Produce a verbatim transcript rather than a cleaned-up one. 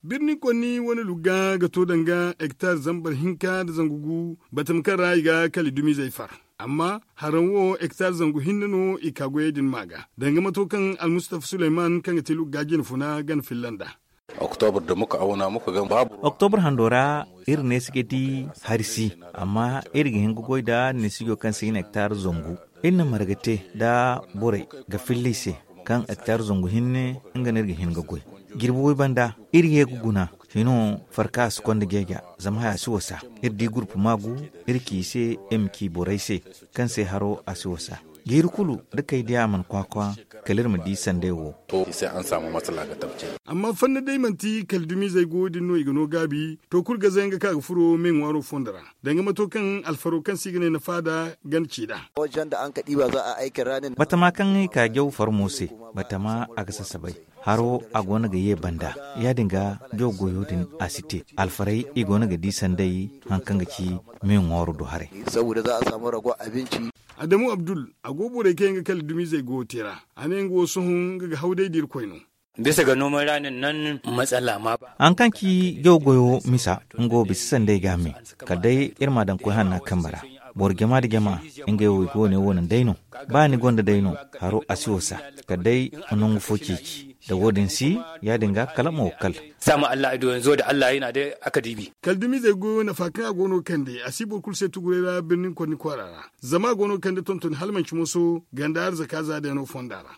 Birnin Konni wani luga ga to danga hektar zambar hinka da zangugu batamkar rayi ga kali dumi zai far. Amma haranwo hektar zangu hinnano ikagwe din maga. Danga matokan Al-Mustapha Suleiman kan tilu gajin funa gan Finlanda. Oktobar da muka auna muka gan babu. Oktobar handora irin ne suke di harisi amma irin hingu da ne siyo kan sin hektar zangu. Inna margate da bore ga fillise kan hektar zangu hinne inga nirgi hinga goy. Girbo banda iri ye guguna hino farka su kwanda gega zama ya siwasa irdi group magu irki se emki boraise kan sai haro a siwasa giru kulu da kai da man kwakwa kalir mu di sandewo to sai an samu matsala ga tabce amma fanna dai manti kaldumi zai godin no igano gabi to kurga zanga ka furo men waro fondara danga matokan alfaro kan sigine na fada ganci da wajen da an kadi ba za a aika ranin bata ma kan ka gyau farmose bata ma a ga sasabai haro a gona ga ye banda ya dinga jo goyo din asite alfarai i gona ga disan dai hankan ga ci men waro do hare saboda za a samu rago abinci. Adamu Abdul agobo da ke ga kaldumi zai go tera anen go suhun ga haudai dir koino bisa ga noman ranin nan matsala ma ba an kanki jo goyo misa ngo bisan dai game kadai irma dan ko hanna kambara bor gema da gema inga yo go ne wonan daino ba ni gonda daino haro asiwosa kadai onon fokeki da wodin si ya dinga kalama wakal samu Allah ido yanzu da Allah yana da akadibi kaldumi zai go na fakan agono kande asibo kulse tugurera birnin Konni kwarara zama gono kande tonton halman kimoso ganda arzaka za da no fondara